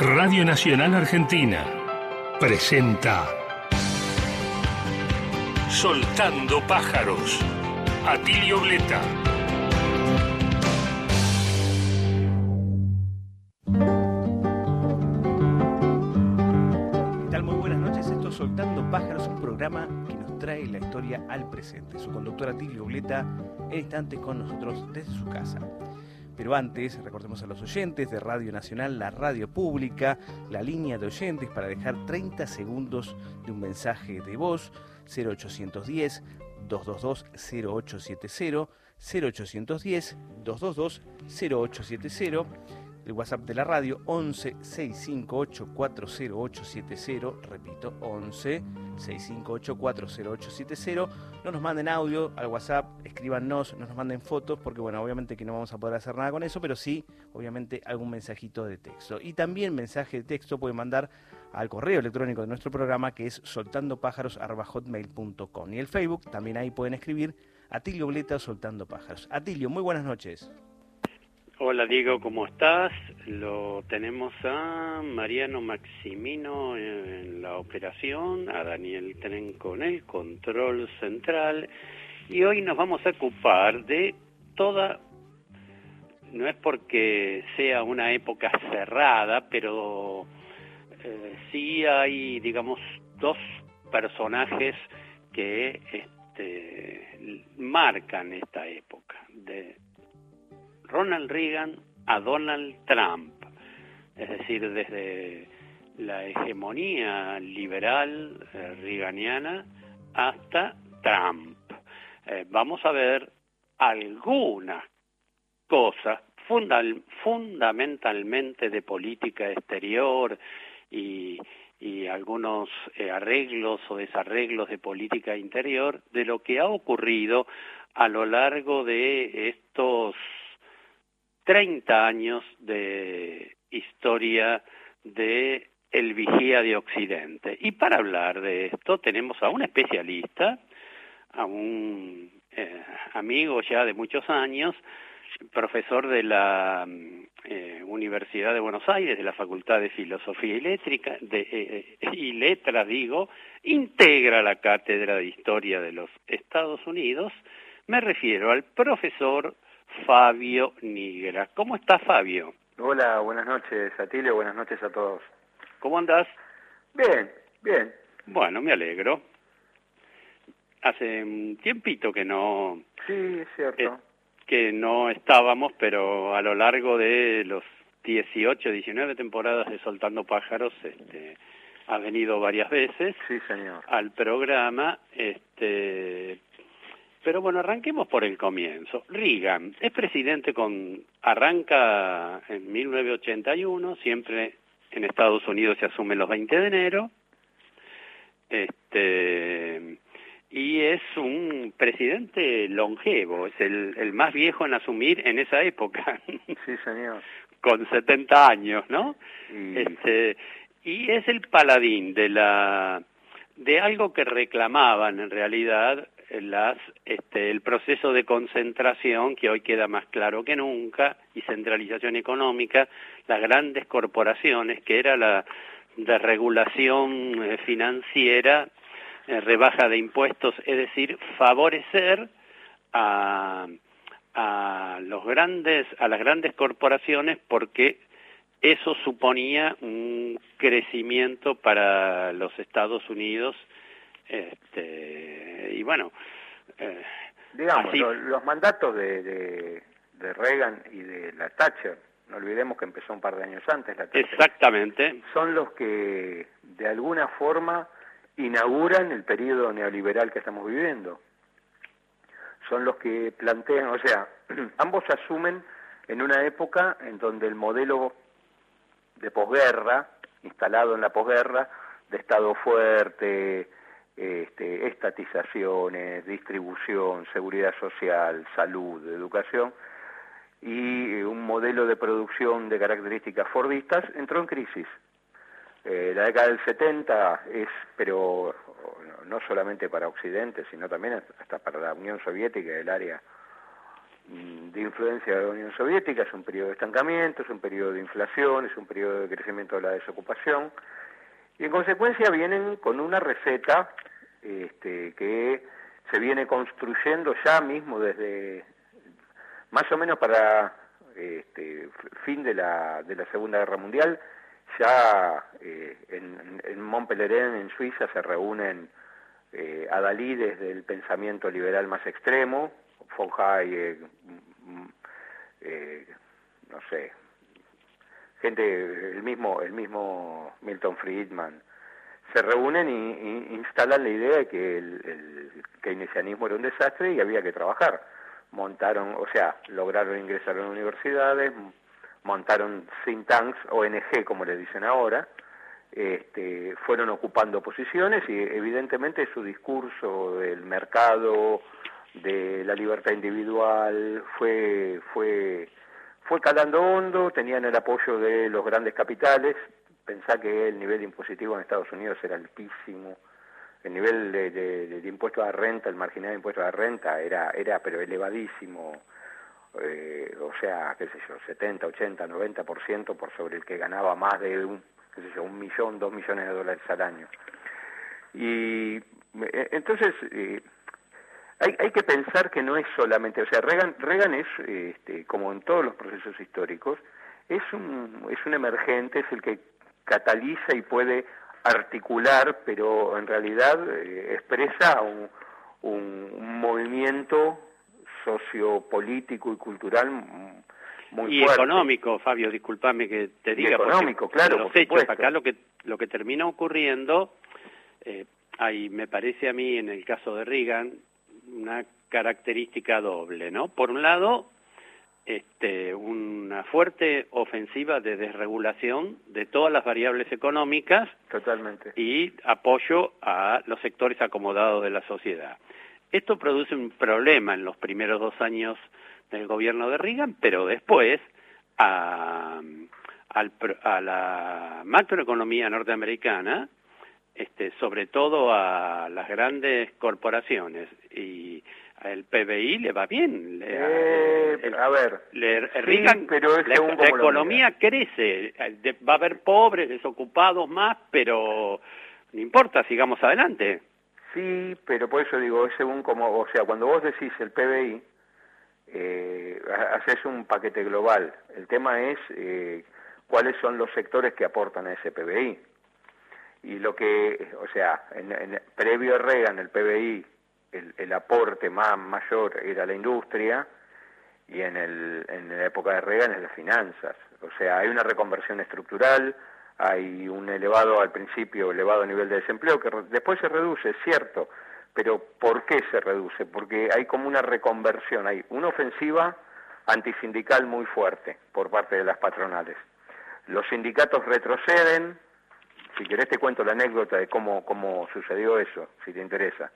Radio Nacional Argentina presenta Soltando Pájaros. Atilio Bleta. ¿Qué tal? Muy buenas noches. Esto es Soltando Pájaros, un programa que nos trae la historia al presente. Su conductor Atilio Bleta, en instantes con nosotros desde su casa. Pero antes, recordemos a los oyentes de Radio Nacional, la radio pública, la línea de oyentes para dejar 30 segundos de un mensaje de voz, 0810-222-0870, 0810-222-0870, el WhatsApp de la radio 11-658-40870, repito, 11-658-40870. No nos manden audio al WhatsApp, escríbanos, no nos manden fotos, porque bueno, obviamente que no vamos a poder hacer nada con eso, pero sí, obviamente, algún mensajito de texto. Y también mensaje de texto pueden mandar al correo electrónico de nuestro programa, que es soltandopájaros@hotmail.com. Y el Facebook, también ahí pueden escribir Atilio Bleta Soltando Pájaros. Atilio, muy buenas noches. Hola Diego, ¿cómo estás? Lo tenemos a Mariano Maximino en la operación, a Daniel Trenco en el control central, y hoy nos vamos a ocupar de toda, no es porque sea una época cerrada, pero sí hay, digamos, dos personajes que marcan esta época, de Ronald Reagan a Donald Trump, es decir, desde la hegemonía liberal reaganiana hasta Trump. Vamos a ver algunas cosas fundamentalmente de política exterior y algunos arreglos o desarreglos de política interior de lo que ha ocurrido a lo largo de estos 30 años de historia de el vigía de Occidente. Y para hablar de esto tenemos a un especialista, a un amigo ya de muchos años, profesor de la Universidad de Buenos Aires, de la Facultad de Filosofía y Letras, integra la Cátedra de Historia de los Estados Unidos. Me refiero al profesor Fabio Nigra. ¿Cómo estás, Fabio? Hola, buenas noches, Atilio, buenas noches a todos. ¿Cómo andás? Bien, bien. Bueno, me alegro. Hace un tiempito que no... Sí, es cierto. Que no estábamos, pero a lo largo de los 18, 19 temporadas de Soltando Pájaros, ha venido varias veces. Sí, señor. Al programa, pero bueno, arranquemos por el comienzo. Reagan es presidente arranca en 1981, siempre en Estados Unidos se asume los 20 de enero, y es un presidente longevo, es el más viejo en asumir en esa época. Sí, señor. Con 70 años, ¿no? Y es el paladín de algo que reclamaban en realidad el proceso de concentración, que hoy queda más claro que nunca, y centralización económica, las grandes corporaciones, que era la desregulación financiera, rebaja de impuestos, es decir, favorecer a las grandes corporaciones, porque eso suponía un crecimiento para los Estados Unidos. Y bueno, digamos, así... los mandatos de Reagan y de la Thatcher, no olvidemos que empezó un par de años antes la Thatcher. Exactamente. Son los que de alguna forma inauguran el periodo neoliberal que estamos viviendo. Son los que plantean, o sea, ambos asumen en una época en donde el modelo de posguerra, instalado en la posguerra, de Estado fuerte, estatizaciones, distribución, seguridad social, salud, educación, y un modelo de producción de características fordistas, entró en crisis. La década del 70 pero no solamente para Occidente, sino también hasta para la Unión Soviética, el área de influencia de la Unión Soviética, es un periodo de estancamiento, es un periodo de inflación, es un periodo de crecimiento de la desocupación, y en consecuencia vienen con una receta que se viene construyendo ya mismo desde más o menos para fin de la Segunda Guerra Mundial. Ya en Montpellier, en Suiza, se reúnen adalides del pensamiento liberal más extremo, von Hayek, no sé, gente, el mismo Milton Friedman, se reúnen y instalan la idea de que el keynesianismo era un desastre y había que trabajar. Lograron ingresar a las universidades, montaron think tanks, ONG como le dicen ahora, fueron ocupando posiciones y evidentemente su discurso del mercado, de la libertad individual, fue calando hondo, tenían el apoyo de los grandes capitales. Pensá que el nivel impositivo en Estados Unidos era altísimo, el nivel de impuesto a la renta, el marginal de impuesto a la renta era pero elevadísimo, o sea, qué sé yo, 70, 80, 90% por sobre el que ganaba más de $1 millón, $2 millones al año. Y entonces hay que pensar que no es solamente, o sea, Reagan es, como en todos los procesos históricos, es un emergente, es el que cataliza y puede articular, pero en realidad expresa un movimiento sociopolítico y cultural muy y fuerte. Económico, Fabio, discúlpame que te diga, económico, claro, los por hechos supuesto. acá lo que termina ocurriendo, me parece a mí en el caso de Reagan una característica doble, ¿no? Por un lado, una fuerte ofensiva de desregulación de todas las variables económicas. Totalmente. Y apoyo a los sectores acomodados de la sociedad. Esto produce un problema en los primeros 2 años del gobierno de Reagan, pero después a la macroeconomía norteamericana, sobre todo a las grandes corporaciones, y el PBI le va bien. Reagan, pero es la economía crece, va a haber pobres, desocupados más, pero no importa, sigamos adelante. Sí, pero por eso digo, es según como, o sea, cuando vos decís el PBI, haces un paquete global. El tema es cuáles son los sectores que aportan a ese PBI. Y lo que, o sea, previo a Reagan, el PBI, el aporte mayor era la industria, y en la época de Reagan es las finanzas. O sea, hay una reconversión estructural, hay un al principio elevado nivel de desempleo, que después se reduce, es cierto, pero ¿por qué se reduce? Porque hay como una reconversión, hay una ofensiva antisindical muy fuerte por parte de las patronales. Los sindicatos retroceden. Si querés te cuento la anécdota de cómo sucedió eso, si te interesa.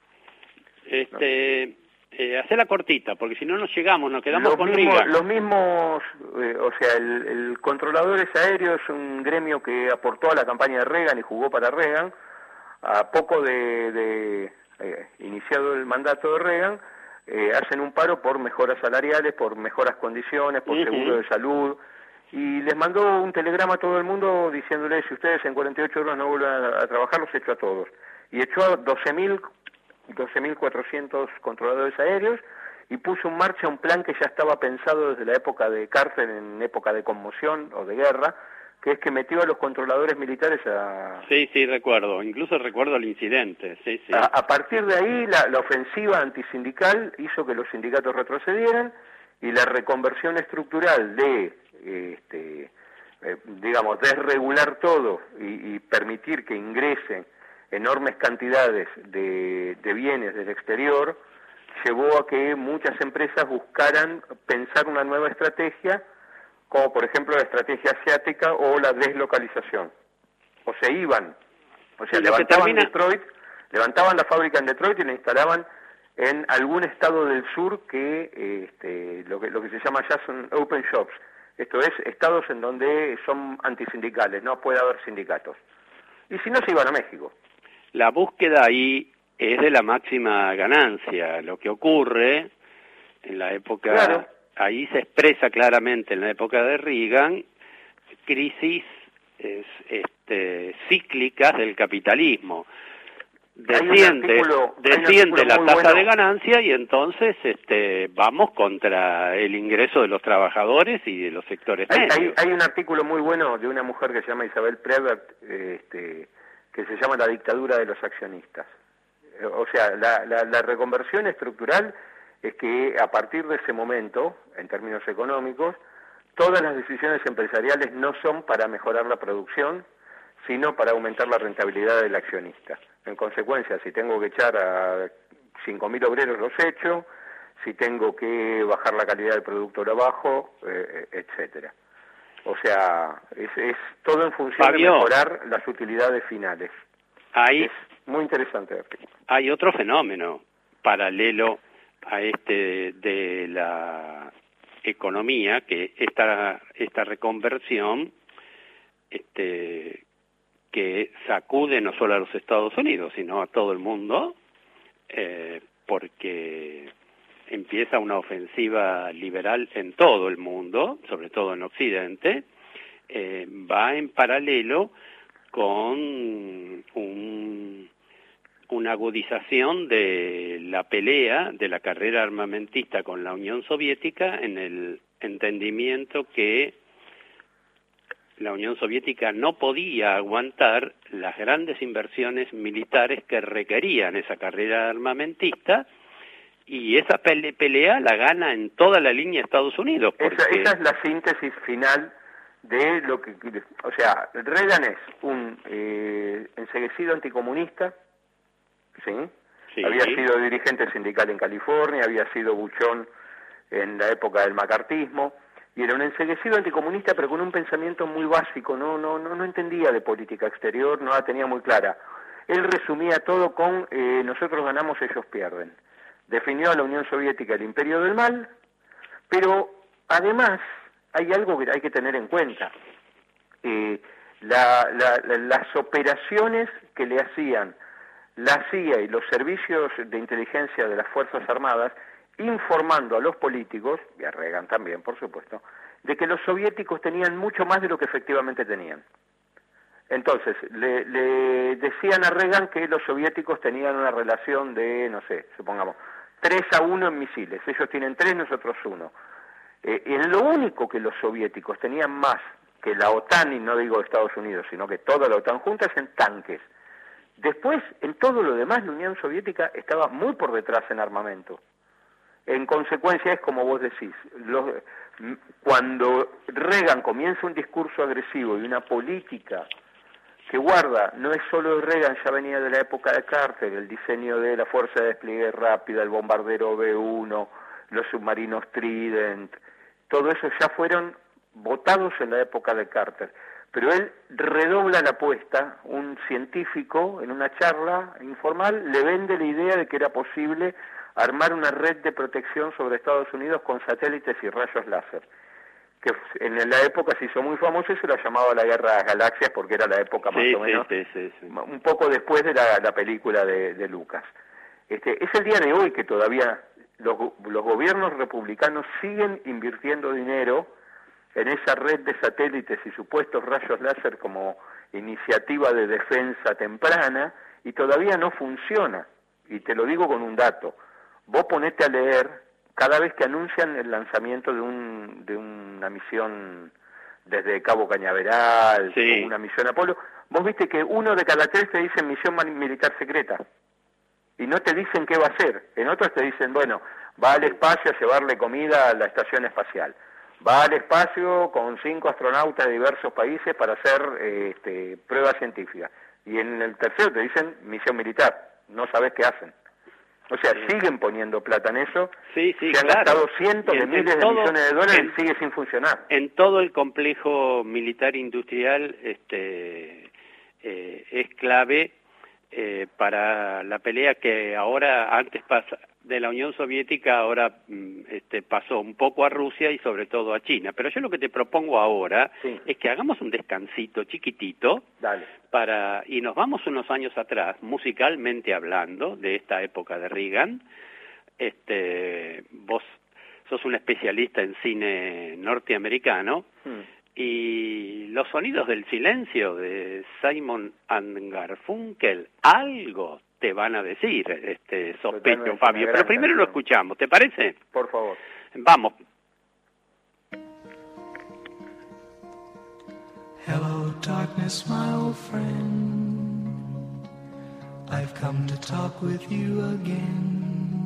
Hacela cortita, porque si no nos llegamos, nos quedamos con Reagan. Los mismos, o sea, el Controladores Aéreos es un gremio que aportó a la campaña de Reagan y jugó para Reagan. A poco de iniciado el mandato de Reagan, hacen un paro por mejoras salariales, por mejoras condiciones, por seguro de salud, y les mandó un telegrama a todo el mundo diciéndoles: si ustedes en 48 horas no vuelven a trabajar, los echo a todos. Y echó a 12.400 controladores aéreos y puso en marcha un plan que ya estaba pensado desde la época de Carter, en época de conmoción o de guerra, que es que metió a los controladores militares a... Sí, recuerdo, incluso recuerdo el incidente, sí. A partir de ahí, la ofensiva antisindical hizo que los sindicatos retrocedieran, y la reconversión estructural de, desregular todo y permitir que ingresen enormes cantidades de bienes del exterior, llevó a que muchas empresas buscaran pensar una nueva estrategia, como por ejemplo la estrategia asiática o la deslocalización. O se iban, o sea, levantaban la fábrica en Detroit y la instalaban en algún estado del sur que lo que se llama ya son open shops. Esto es, estados en donde son antisindicales, no puede haber sindicatos. Y si no, se iban a México. La búsqueda ahí es de la máxima ganancia. Lo que ocurre En la época, Claro. ahí se expresa claramente en la época de Reagan, crisis cíclicas del capitalismo. Desciende la tasa de ganancia y entonces vamos contra el ingreso de los trabajadores y de los sectores medios. Hay un artículo muy bueno de una mujer que se llama Isabel Prevert, que se llama La dictadura de los accionistas. O sea, la reconversión estructural es que a partir de ese momento, en términos económicos, todas las decisiones empresariales no son para mejorar la producción, sino para aumentar la rentabilidad del accionista. En consecuencia, si tengo que echar a 5.000 obreros, los echo; si tengo que bajar la calidad del producto, lo bajo, etcétera. O sea, es todo en función de mejorar las utilidades finales. Es muy interesante el artículo. Hay otro fenómeno paralelo a de la economía, que esta reconversión que sacude no solo a los Estados Unidos, sino a todo el mundo, porque empieza una ofensiva liberal en todo el mundo, sobre todo en Occidente, va en paralelo con una agudización de la pelea, de la carrera armamentista con la Unión Soviética, en el entendimiento que la Unión Soviética no podía aguantar las grandes inversiones militares que requerían esa carrera armamentista, y esa pelea la gana en toda la línea Estados Unidos. Porque esa es la síntesis final de lo que... O sea, Reagan es un enceguecido anticomunista, ¿sí? Sí. Había sido dirigente sindical en California, había sido buchón en la época del macartismo, y era un enceguecido anticomunista, pero con un pensamiento muy básico. No entendía de política exterior, no la tenía muy clara. Él resumía todo con nosotros ganamos, ellos pierden. Definió a la Unión Soviética el imperio del mal, pero además hay algo que hay que tener en cuenta. Las operaciones que le hacían la CIA y los servicios de inteligencia de las Fuerzas Armadas, informando a los políticos, y a Reagan también, por supuesto, de que los soviéticos tenían mucho más de lo que efectivamente tenían. Entonces, le decían a Reagan que los soviéticos tenían una relación de, no sé, supongamos, 3-1 en misiles. Ellos tienen 3, nosotros 1. En lo único que los soviéticos tenían más que la OTAN, y no digo Estados Unidos, sino que toda la OTAN junta, es en tanques. Después, en todo lo demás, la Unión Soviética estaba muy por detrás en armamento. En consecuencia, es como vos decís, cuando Reagan comienza un discurso agresivo y una política que guarda, no es solo de Reagan, ya venía de la época de Carter, el diseño de la fuerza de despliegue rápida, el bombardero B-1, los submarinos Trident, todo eso ya fueron votados en la época de Carter. Pero él redobla la apuesta. Un científico en una charla informal le vende la idea de que era posible armar una red de protección sobre Estados Unidos con satélites y rayos láser, que en la época se hizo muy famoso y se lo llamaba la Guerra de las Galaxias, porque era la época más o menos, un poco después de la película de Lucas. Es el día de hoy que todavía los gobiernos republicanos siguen invirtiendo dinero en esa red de satélites y supuestos rayos láser como iniciativa de defensa temprana, y todavía no funciona. Y te lo digo con un dato. Vos ponete a leer cada vez que anuncian el lanzamiento de una misión desde Cabo Cañaveral, sí, o una misión Apolo, vos viste que 1 de cada 3 te dicen misión militar secreta, y no te dicen qué va a ser. En otros te dicen, bueno, va al espacio a llevarle comida a la estación espacial, va al espacio con 5 astronautas de diversos países para hacer pruebas científicas, y en el tercero te dicen misión militar, no sabes qué hacen. O sea, siguen poniendo plata en eso. Sí, se han gastado cientos de miles de millones de dólares y sigue sin funcionar. En todo el complejo militar industrial es clave para la pelea que ahora, antes de la Unión Soviética, ahora pasó un poco a Rusia y sobre todo a China. Pero yo lo que te propongo ahora es que hagamos un descansito chiquitito. Dale. Y nos vamos unos años atrás, musicalmente hablando, de esta época de Reagan. Vos sos un especialista en cine norteamericano, y los sonidos del silencio de Simon and Garfunkel, algo te van a decir, sospecho, Totalmente, Fabio. Pero primero lo escuchamos, ¿te parece? Por favor. Vamos. Hello, darkness, my old friend. I've come to talk with you again.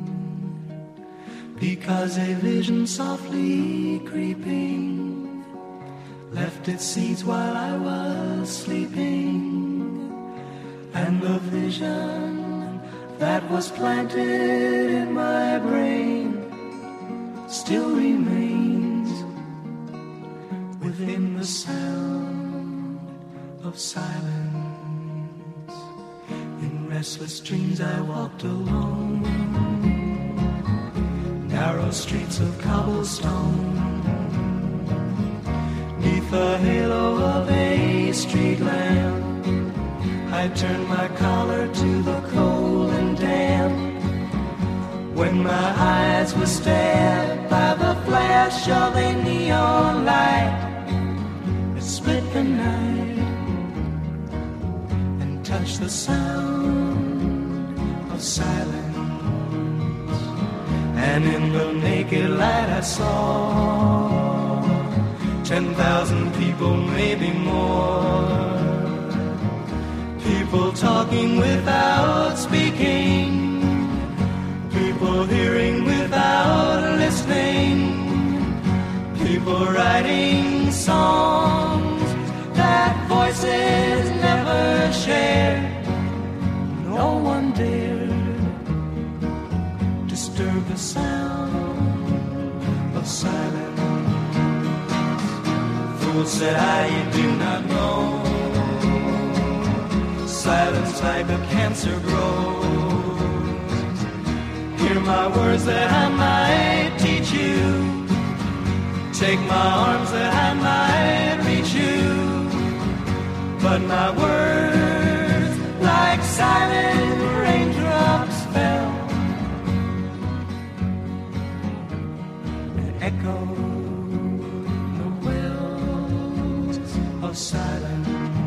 Because a vision softly creeping left its seeds while I was sleeping. And the vision that was planted in my brain still remains within the sound of silence. In restless dreams I walked alone, narrow streets of cobblestone, neath the halo of a street lamp. I turned my collar to the cold and damp. When my eyes were stabbed by the flash of a neon light, it split the night and touched the sound of silence. And in the naked light I saw 10,000 people, maybe more. People talking without speaking, people hearing without listening, people writing songs that voices never shared. No one dared disturb the sound of silence. Fool, said I, you do not know. Silence like a cancer grows. Hear my words that I might teach you. Take my arms that I might reach you. But my words, like silent raindrops, fell and echoed the wells of silence.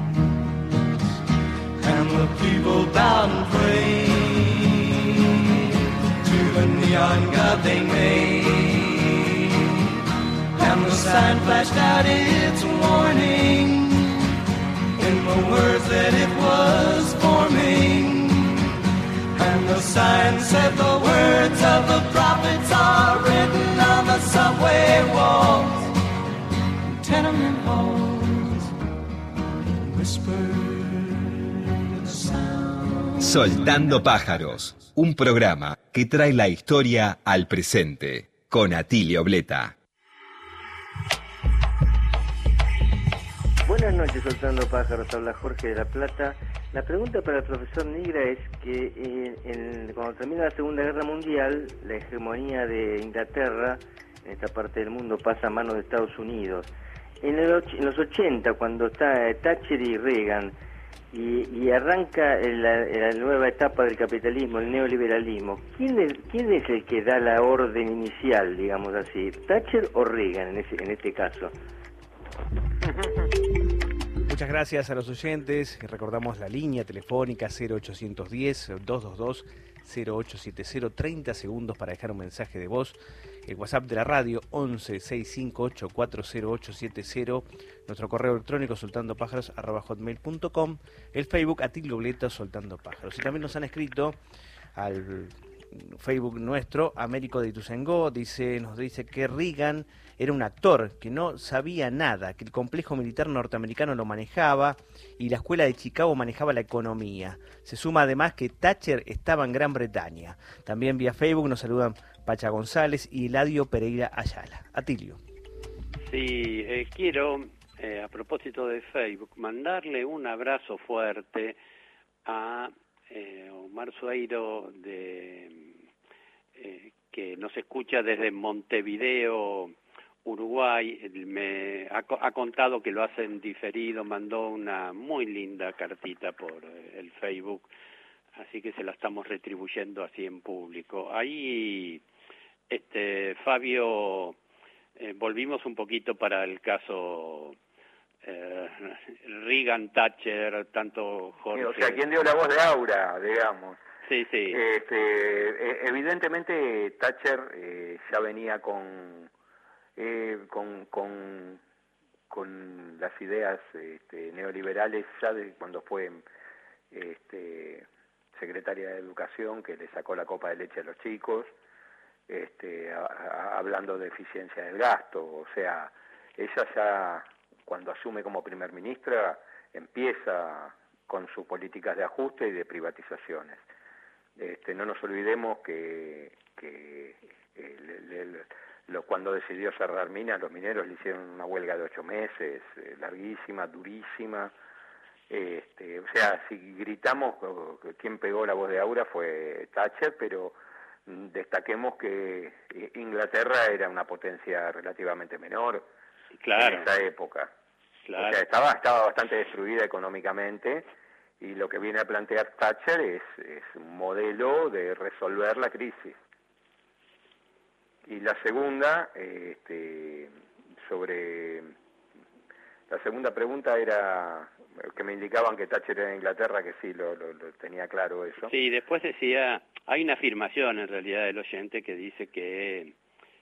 And the people bowed and prayed to the neon god they made. And the sign flashed out its warning in the words that it was forming. And the sign said the words of the prophets are written on the subway walls, tenement halls, whispered. Soltando Pájaros, un programa que trae la historia al presente, con Atilio Bleta. Buenas noches, Soltando Pájaros, habla Jorge de la Plata. La pregunta para el profesor Nigra es que cuando termina la Segunda Guerra Mundial, la hegemonía de Inglaterra en esta parte del mundo pasa a manos de Estados Unidos. En los 80, cuando está Thatcher y Reagan, y arranca la nueva etapa del capitalismo, el neoliberalismo, ¿quién es el que da la orden inicial, digamos así? ¿Thatcher o Reagan en este caso? Muchas gracias a los oyentes. Recordamos la línea telefónica 0810-222-0870, 30 segundos para dejar un mensaje de voz. El WhatsApp de la radio 11-658-40870, nuestro correo electrónico soltandopájaros@hotmail.com, el Facebook Atilio Bleta Soltando Pájaros. Y también nos han escrito al Facebook nuestro, Américo de Ituzaingó, nos dice que Reagan era un actor, que no sabía nada, que el complejo militar norteamericano lo manejaba y la escuela de Chicago manejaba la economía. Se suma además que Thatcher estaba en Gran Bretaña. También vía Facebook nos saludan Pacha González y Eladio Pereira Ayala. Atilio. Sí, quiero, a propósito de Facebook, mandarle un abrazo fuerte a Omar Sueiro, que nos escucha desde Montevideo, Uruguay. Me ha contado que lo hacen diferido, mandó una muy linda cartita por el Facebook, así que se la estamos retribuyendo así en público. Ahí Fabio, volvimos un poquito para el caso Reagan, Thatcher, tanto Jorge. O sea, ¿quién dio la voz de Aura, digamos? Sí, sí. Evidentemente Thatcher ya venía con las ideas neoliberales ya de cuando fue secretaria de Educación, que le sacó la copa de leche a los chicos, hablando de eficiencia del gasto. O sea, ella ya cuando asume como primer ministra empieza con sus políticas de ajuste y de privatizaciones. No nos olvidemos que cuando decidió cerrar minas, los mineros le hicieron una huelga de 8 meses, larguísima, durísima. O sea, si gritamos quién pegó la voz de Aura fue Thatcher, pero destaquemos que Inglaterra era una potencia relativamente menor en esa época. Claro. O sea, estaba bastante destruida económicamente, y lo que viene a plantear Thatcher es un modelo de resolver la crisis. Y la segunda, la segunda pregunta era que me indicaban que Thatcher era en Inglaterra, que sí, lo tenía claro eso. Sí, después decía, hay una afirmación en realidad del oyente que dice que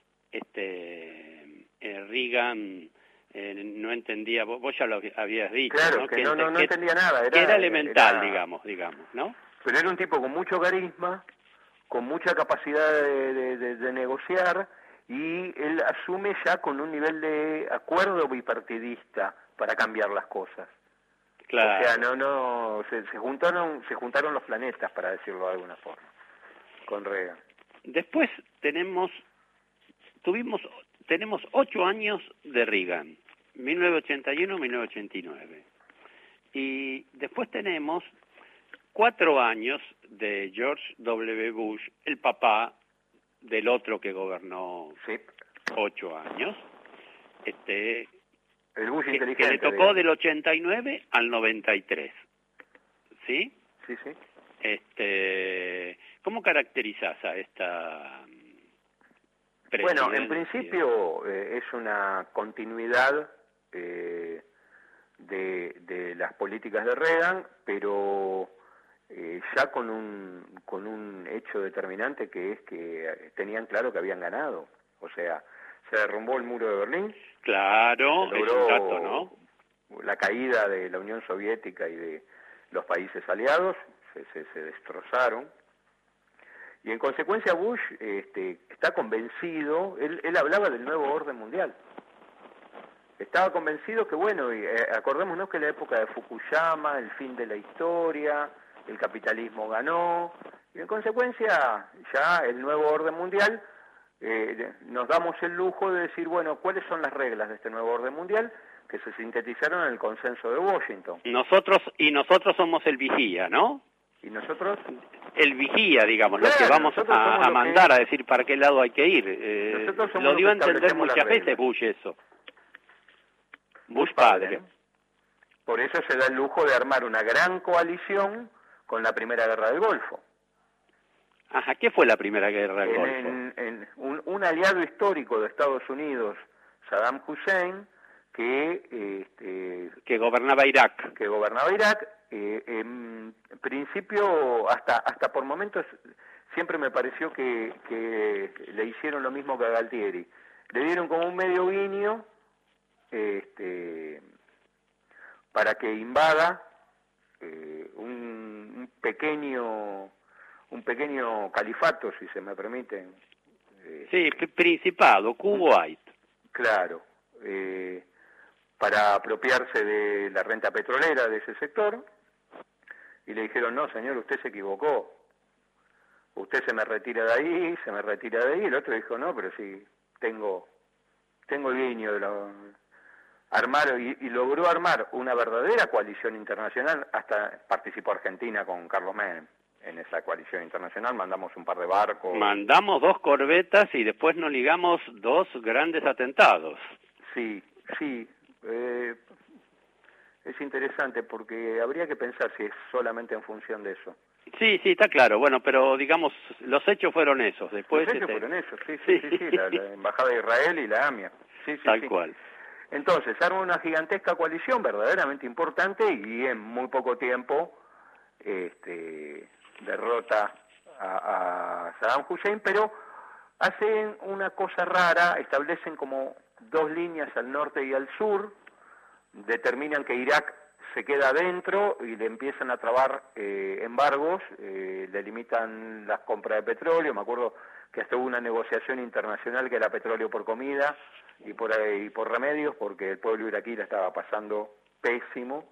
Reagan no entendía, vos ya lo habías dicho, claro, ¿no? Que no entendía nada. Era elemental, digamos, ¿no? Pero era un tipo con mucho carisma, con mucha capacidad de negociar, y él asume ya con un nivel de acuerdo bipartidista para cambiar las cosas. Claro. O sea, se juntaron los planetas, para decirlo de alguna forma, con Reagan. Después tenemos 8 años de Reagan, 1981-1989. Y después tenemos 4 años de George W. Bush, el papá del otro que gobernó 8 años. El Bush inteligente. Que le tocó del 89 al 93. ¿Sí? Sí, sí. ¿Cómo caracterizás a esta presidencia? Bueno, en principio es una continuidad de las políticas de Reagan, pero ya con un hecho determinante, que es que tenían claro que habían ganado. O sea, se derrumbó el muro de Berlín. Claro, es un dato, ¿no? La caída de la Unión Soviética y de los países aliados se destrozaron. Y en consecuencia Bush está convencido, él hablaba del nuevo orden mundial. Estaba convencido que, bueno, acordémonos que en la época de Fukuyama, el fin de la historia, el capitalismo ganó, y en consecuencia ya el nuevo orden mundial, nos damos el lujo de decir, bueno, ¿cuáles son las reglas de este nuevo orden mundial? Que se sintetizaron en el consenso de Washington. Nosotros somos el vigía, ¿no? Y nosotros... El vigía, digamos, claro, lo que vamos a mandar a decir para qué lado hay que ir. Lo dio a entender muchas veces Bush eso. Bush padre. ¿no? Por eso se da el lujo de armar una gran coalición con la Primera Guerra del Golfo. Ajá, ¿qué fue la Primera Guerra del Golfo? Un aliado histórico de Estados Unidos, Saddam Hussein, que gobernaba Irak. En principio, hasta por momentos, siempre me pareció que le hicieron lo mismo que a Galtieri. Le dieron como un medio guiño para que invada un pequeño califato, si se me permiten. Sí, principado, Kuwait. Claro, para apropiarse de la renta petrolera de ese sector, y le dijeron, no señor, usted se equivocó, usted se me retira de ahí, y el otro dijo, no, pero sí, tengo el guiño de armar, y logró armar una verdadera coalición internacional. Hasta participó Argentina con Carlos Menem en esa coalición internacional, mandamos un par de barcos. Mandamos 2 corbetas y después nos ligamos 2 grandes atentados. Sí, es interesante porque habría que pensar si es solamente en función de eso. Sí, está claro. Bueno, pero digamos, los hechos fueron esos. Después los hechos fueron esos, sí, la Embajada de Israel y la AMIA. Tal cual. Entonces, arma una gigantesca coalición verdaderamente importante y en muy poco tiempo derrota a Saddam Hussein, pero hacen una cosa rara, establecen como dos líneas al norte y al sur, determinan que Irak se queda adentro y le empiezan a trabar embargos, le limitan las compras de petróleo. Me acuerdo que hasta hubo una negociación internacional que era petróleo por comida y por remedios, porque el pueblo iraquí la estaba pasando pésimo,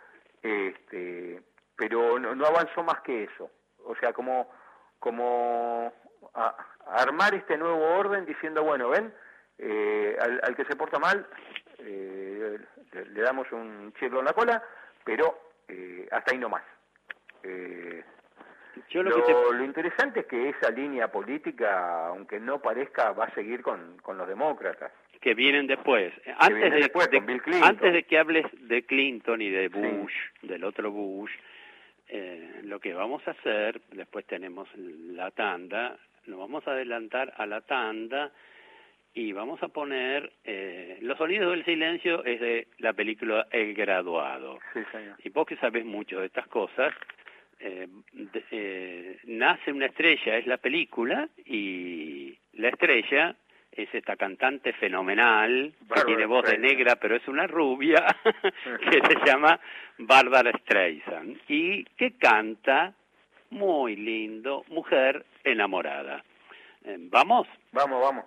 pero no avanzó más que eso. O sea, como armar este nuevo orden diciendo, bueno, ven, al que se porta mal le damos un chirlo en la cola, pero hasta ahí no más. Lo interesante es que esa línea política, aunque no parezca, va a seguir con los demócratas. Que vienen después. Con Bill Clinton. Antes de que hables de Clinton y de Bush, del otro Bush, lo que vamos a hacer, después tenemos la tanda, nos vamos a adelantar a la tanda y vamos a poner Los sonidos del silencio, es de la película El Graduado. Sí, señor. Y vos que sabés mucho de estas cosas, Nace una estrella es la película, y la estrella es esta cantante fenomenal, que tiene voz de negra, pero es una rubia, que se llama Barbara Streisand, y que canta muy lindo, Mujer enamorada. ¿Vamos? Vamos.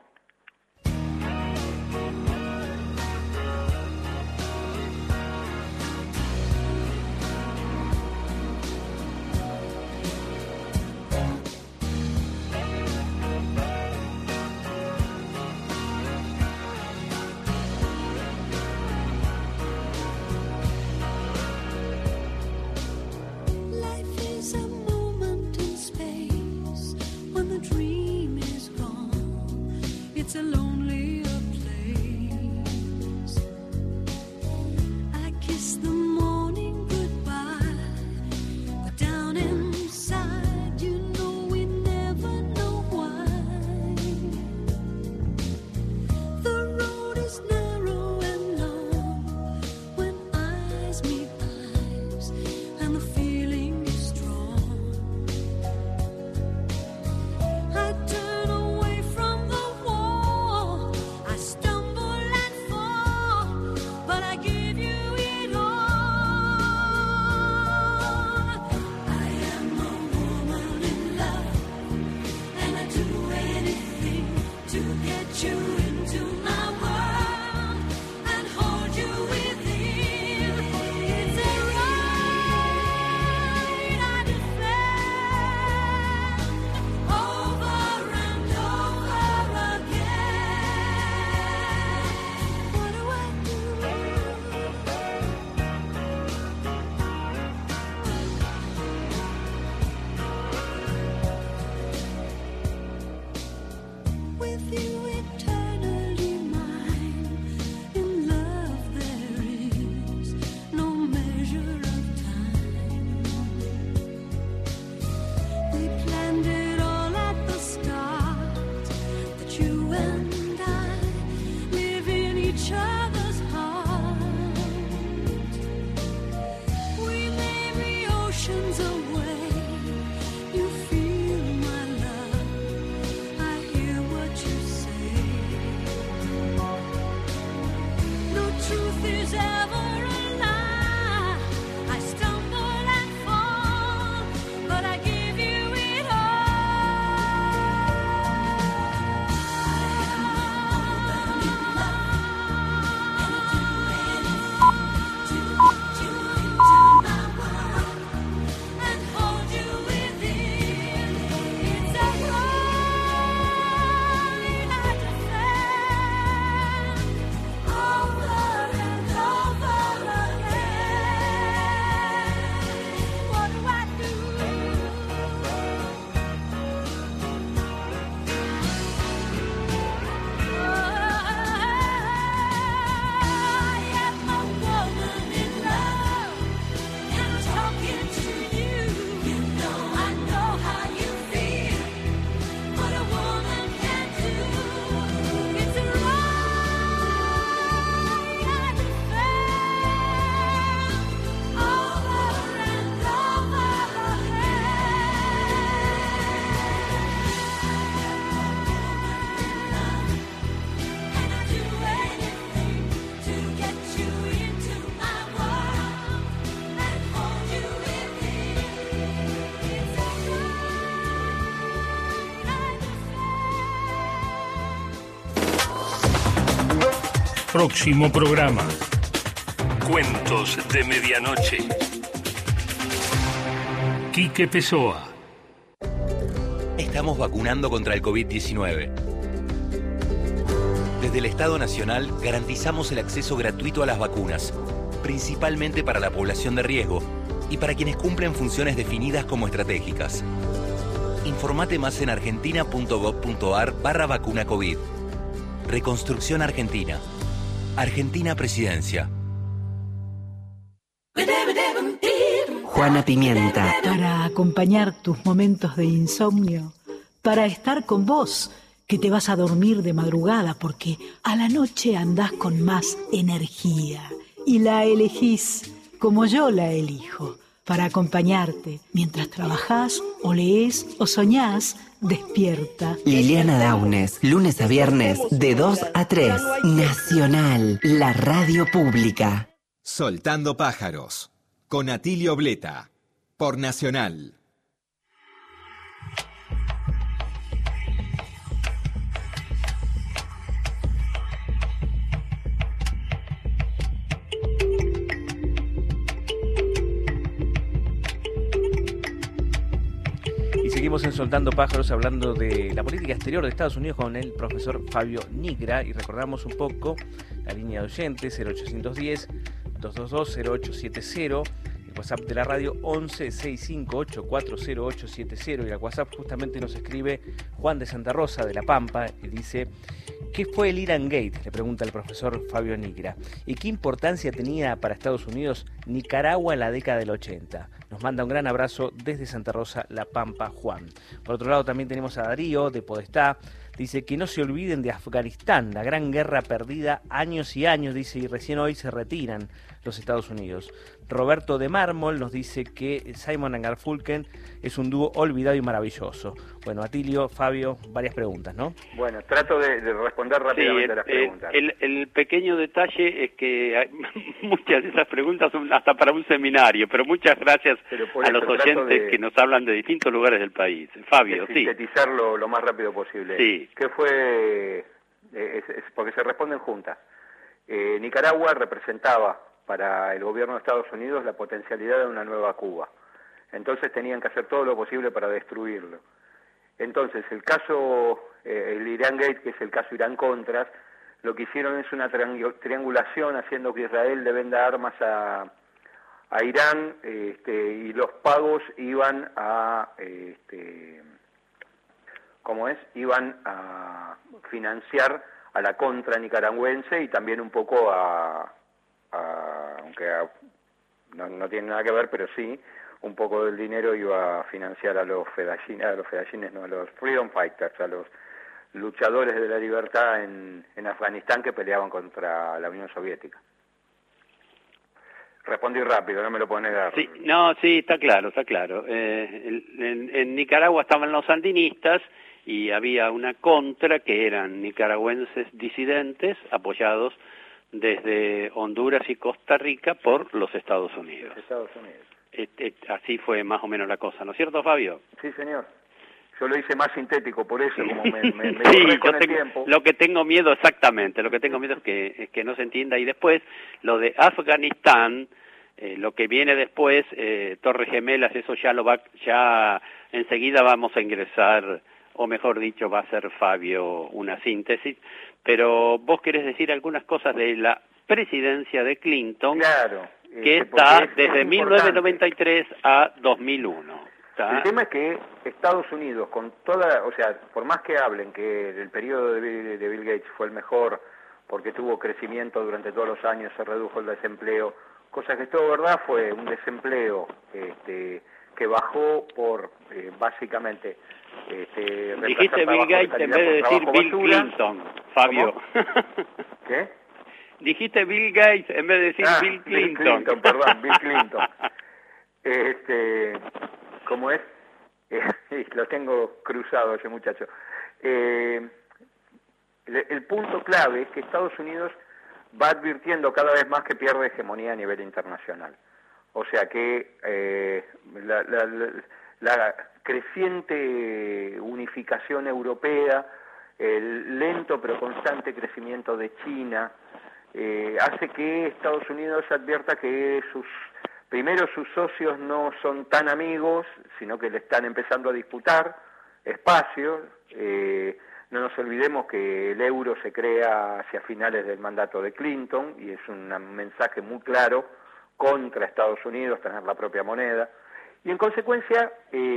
Próximo programa. Cuentos de medianoche. Quique Pessoa. Estamos vacunando contra el COVID-19. Desde el Estado Nacional garantizamos el acceso gratuito a las vacunas, principalmente para la población de riesgo y para quienes cumplen funciones definidas como estratégicas. Informate más en argentina.gov.ar/vacuna COVID. Reconstrucción Argentina. Argentina Presidencia. Juana Pimienta. Para acompañar tus momentos de insomnio, para estar con vos, que te vas a dormir de madrugada porque a la noche andás con más energía y la elegís como yo la elijo, para acompañarte mientras trabajás o lees o soñás despierta. Liliana Daunes, lunes a viernes de 2 a 3. Nacional, la radio pública. Soltando pájaros, con Atilio Bleta, por Nacional. Seguimos en Soltando Pájaros hablando de la política exterior de Estados Unidos con el profesor Fabio Nigra, y recordamos un poco la línea de oyentes 0810-222-0870, el WhatsApp de la radio 11-658-40870, y al WhatsApp justamente nos escribe Juan de Santa Rosa de La Pampa y dice: ¿qué fue el Iran Gate?, le pregunta el profesor Fabio Nigra, y qué importancia tenía para Estados Unidos Nicaragua en la década del 80. Nos manda un gran abrazo desde Santa Rosa, La Pampa, Juan. Por otro lado también tenemos a Darío de Podestá. Dice que no se olviden de Afganistán, la gran guerra perdida años y años, dice, y recién hoy se retiran los Estados Unidos. Roberto de Mármol nos dice que Simon & Garfunkel es un dúo olvidado y maravilloso. Bueno, Atilio, Fabio, varias preguntas, ¿no? Bueno, trato de responder rápidamente a las preguntas. El pequeño detalle es que hay muchas de esas preguntas son hasta para un seminario, pero muchas gracias a los oyentes que nos hablan de distintos lugares del país. Fabio, sí. Sintetizarlo lo más rápido posible. Sí. ¿Qué fue? Porque se responden juntas. Nicaragua representaba para el gobierno de Estados Unidos la potencialidad de una nueva Cuba. Entonces tenían que hacer todo lo posible para destruirlo. Entonces el caso, el Iran Gate, que es el caso Irán-Contras, lo que hicieron es una triangulación haciendo que Israel le venda armas a Irán, y los pagos iban a... iban a financiar a la contra nicaragüense y también un poco no tiene nada que ver, pero sí, un poco del dinero iba a financiar a los fedayines, no, a los freedom fighters, a los luchadores de la libertad en Afganistán que peleaban contra la Unión Soviética. Respondí rápido, no me lo puedo negar. Sí, no, sí, está claro. En Nicaragua estaban los sandinistas y había una contra que eran nicaragüenses disidentes apoyados desde Honduras y Costa Rica por los Estados Unidos. Así fue más o menos la cosa, ¿no es cierto, Fabio? Sí, señor. Yo lo hice más sintético, por eso, como me sí, con el tiempo. Lo que tengo miedo es que no se entienda. Y después, lo de Afganistán, lo que viene después, Torres Gemelas, eso ya enseguida vamos a ingresar, o mejor dicho, va a hacer Fabio una síntesis. Pero vos querés decir algunas cosas de la presidencia de Clinton, claro, que está desde 1993 a 2001. El tema es que Estados Unidos, con por más que hablen que el periodo de Bill Gates fue el mejor porque tuvo crecimiento durante todos los años, se redujo el desempleo, cosa que es todo verdad, fue un desempleo que bajó por básicamente... Dijiste Bill Gates en vez de decir Bill Clinton, Fabio. ¿Qué? Dijiste Bill Gates en vez de decir Bill Clinton. Bill Clinton. ¿Cómo es? Lo tengo cruzado ese muchacho. El punto clave es que Estados Unidos va advirtiendo cada vez más que pierde hegemonía a nivel internacional. O sea que la creciente unificación europea, el lento pero constante crecimiento de China, hace que Estados Unidos advierta que primero sus socios no son tan amigos, sino que le están empezando a disputar espacios. No nos olvidemos que el euro se crea hacia finales del mandato de Clinton y es un mensaje muy claro contra Estados Unidos, tener la propia moneda. Y en consecuencia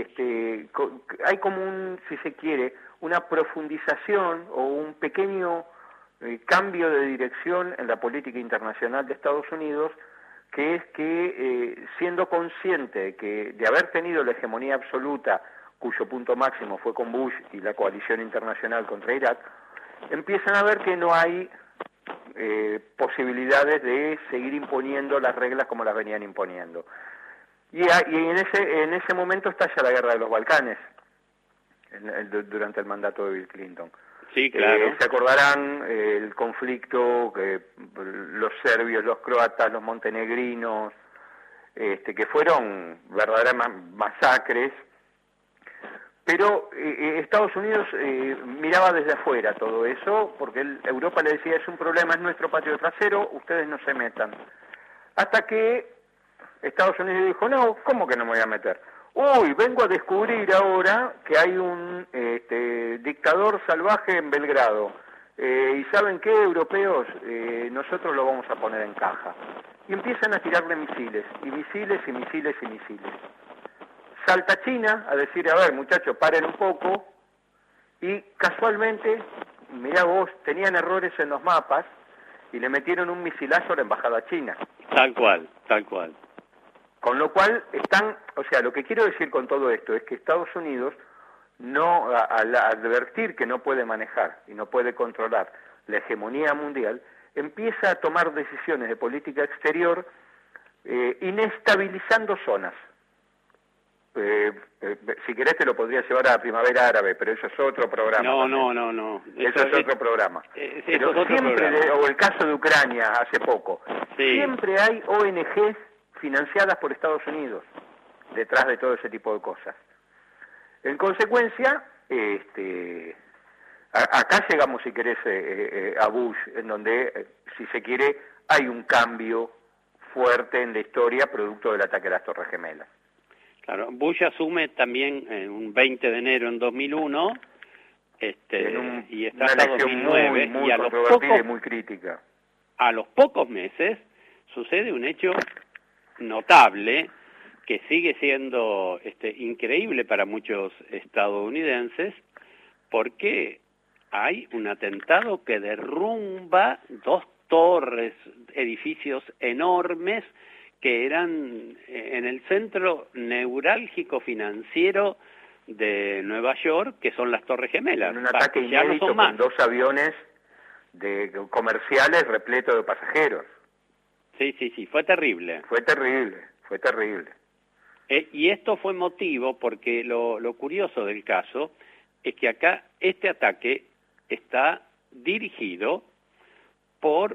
hay como si se quiere, una profundización o un pequeño cambio de dirección en la política internacional de Estados Unidos, que es que siendo consciente de haber tenido la hegemonía absoluta, cuyo punto máximo fue con Bush y la coalición internacional contra Irak, empiezan a ver que no hay posibilidades de seguir imponiendo las reglas como las venían imponiendo. Y en ese momento estalla la guerra de los Balcanes, durante el mandato de Bill Clinton. Sí, claro. Se acordarán el conflicto, los serbios, los croatas, los montenegrinos, que fueron verdaderas masacres, pero Estados Unidos miraba desde afuera todo eso, porque Europa le decía, es un problema, es nuestro patio trasero, ustedes no se metan. Hasta que Estados Unidos dijo, no, ¿cómo que no me voy a meter? Uy, vengo a descubrir ahora que hay un dictador salvaje en Belgrado. Y ¿saben qué, europeos? Nosotros lo vamos a poner en caja. Y empiezan a tirarle misiles, y misiles, y misiles, y misiles. Salta China a decir, a ver, muchachos, paren un poco. Y casualmente, mirá vos, tenían errores en los mapas y le metieron un misilazo a la embajada china. Tal cual, tal cual. Con lo cual lo que quiero decir con todo esto es que Estados Unidos, al advertir que no puede manejar y no puede controlar la hegemonía mundial, empieza a tomar decisiones de política exterior inestabilizando zonas. Si querés te lo podría llevar a la primavera árabe, pero eso es otro programa. No. Eso es otro programa. Pero otro siempre, programa. o el caso de Ucrania hace poco, sí. Siempre hay ONGs financiadas por Estados Unidos detrás de todo ese tipo de cosas. En consecuencia, acá llegamos, si querés, a Bush, en donde, si se quiere, hay un cambio fuerte en la historia producto del ataque a las Torres Gemelas. Claro, Bush asume también un 20 de enero en 2001, y está hasta 2009, muy y controvertida y muy crítica. A los pocos meses sucede un hecho notable que sigue siendo increíble para muchos estadounidenses, porque hay un atentado que derrumba 2 torres, edificios enormes que eran en el centro neurálgico financiero de Nueva York, que son las Torres Gemelas. En un ataque inédito con 2 aviones comerciales repletos de pasajeros. Sí, fue terrible. Fue terrible. Y esto fue motivo, porque lo curioso del caso es que acá este ataque está dirigido por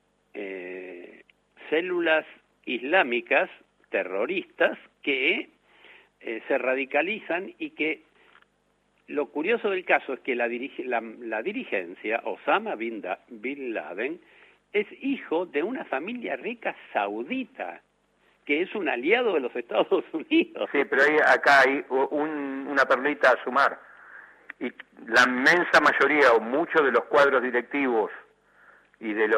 células islámicas terroristas que se radicalizan, y que lo curioso del caso es que la dirigencia, Osama Bin Laden, es hijo de una familia rica saudita, que es un aliado de los Estados Unidos. Sí, pero acá hay una perlita a sumar. Y la inmensa mayoría, o muchos de los cuadros directivos y de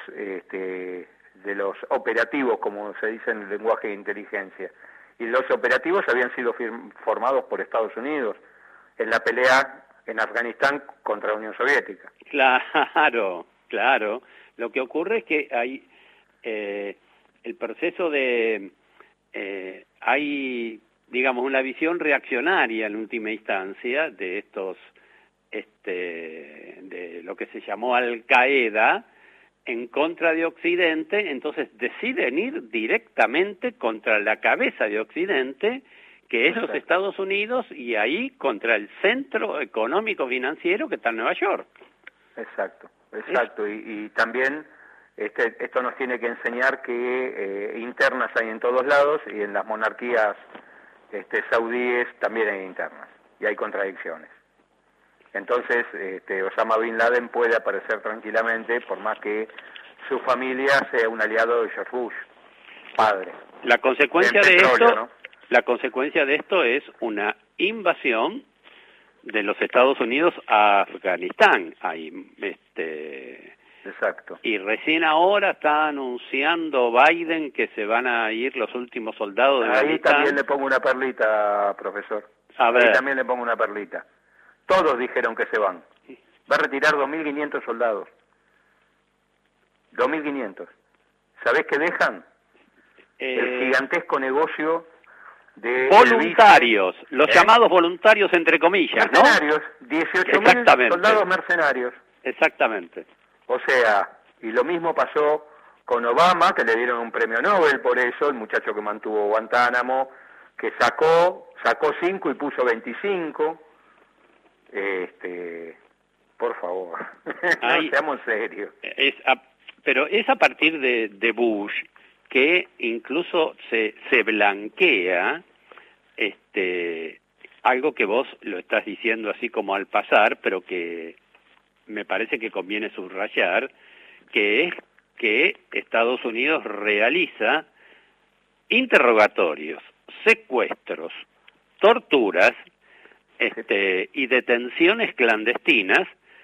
los operativos, como se dice en el lenguaje de inteligencia, y los operativos habían sido formados por Estados Unidos en la pelea en Afganistán contra la Unión Soviética. Claro. Lo que ocurre es que hay el proceso de... hay, digamos, una visión reaccionaria en última instancia de estos, de lo que se llamó Al-Qaeda, en contra de Occidente. Entonces deciden ir directamente contra la cabeza de Occidente, que es los Estados Unidos, y ahí contra el centro económico financiero que está en Nueva York. Exacto. Y también esto nos tiene que enseñar que internas hay en todos lados, y en las monarquías saudíes también hay internas, y hay contradicciones. Entonces, Osama Bin Laden puede aparecer tranquilamente, por más que su familia sea un aliado de George Bush, padre. La consecuencia de petróleo, esto, ¿no? la consecuencia de esto es una invasión de los Estados Unidos a Afganistán. Exacto. Y recién ahora está anunciando Biden que se van a ir los últimos soldados de Ahí Afganistán. también le pongo una perlita, profesor. A ver. Ahí también le pongo una perlita. Todos dijeron que se van. Va a retirar 2.500 soldados. 2.500. ¿Sabés qué dejan? El gigantesco negocio de... Voluntarios, los llamados voluntarios entre comillas, ¿no? Mercenarios, 18.000 soldados mercenarios. Exactamente. O sea, y lo mismo pasó con Obama, que le dieron un premio Nobel por eso, el muchacho que mantuvo Guantánamo, que sacó 5 y puso 25. Por favor, no seamos serios. Pero es a partir de Bush que incluso se blanquea algo que vos lo estás diciendo así como al pasar, pero que me parece que conviene subrayar, que es que Estados Unidos realiza interrogatorios, secuestros, torturas y detenciones clandestinas.